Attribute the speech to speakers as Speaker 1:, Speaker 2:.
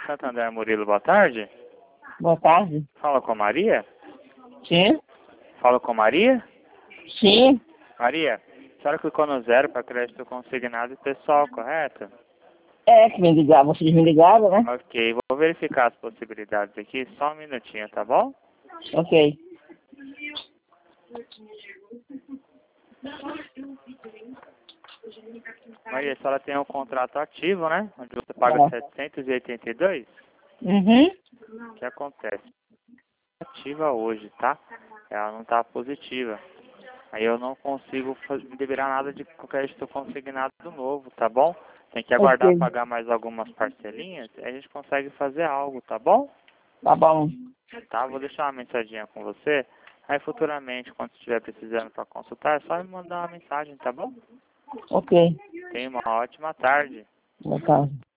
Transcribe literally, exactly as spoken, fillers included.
Speaker 1: Santander Murilo, boa tarde.
Speaker 2: Boa tarde.
Speaker 1: Fala com a Maria?
Speaker 2: Sim?
Speaker 1: Fala com Maria?
Speaker 2: Sim?
Speaker 1: Maria, a senhora clicou no zero para crédito consignado e pessoal, correto?
Speaker 2: É, que me ligaram, vocês me ligaram, né?
Speaker 1: Ok, vou verificar as possibilidades aqui, só um minutinho, tá bom?
Speaker 2: Ok.
Speaker 1: Maria, a senhora tem um contrato ativo, né? Onde você paga
Speaker 2: É.
Speaker 1: setecentos e oitenta e dois.
Speaker 2: Uhum.
Speaker 1: O que acontece? Ativa hoje, tá? Ela não tá positiva. Aí eu não consigo faz- liberar nada de crédito consignado novo, tá bom? Tem que aguardar
Speaker 2: Ok.
Speaker 1: pagar mais algumas parcelinhas, aí a gente consegue fazer algo, tá bom?
Speaker 2: Tá bom.
Speaker 1: Tá? Vou deixar uma mensaginha com você. Aí futuramente, quando estiver precisando para consultar, é só me mandar uma mensagem, tá bom?
Speaker 2: Ok.
Speaker 1: Tenha uma ótima tarde.
Speaker 2: Boa tarde.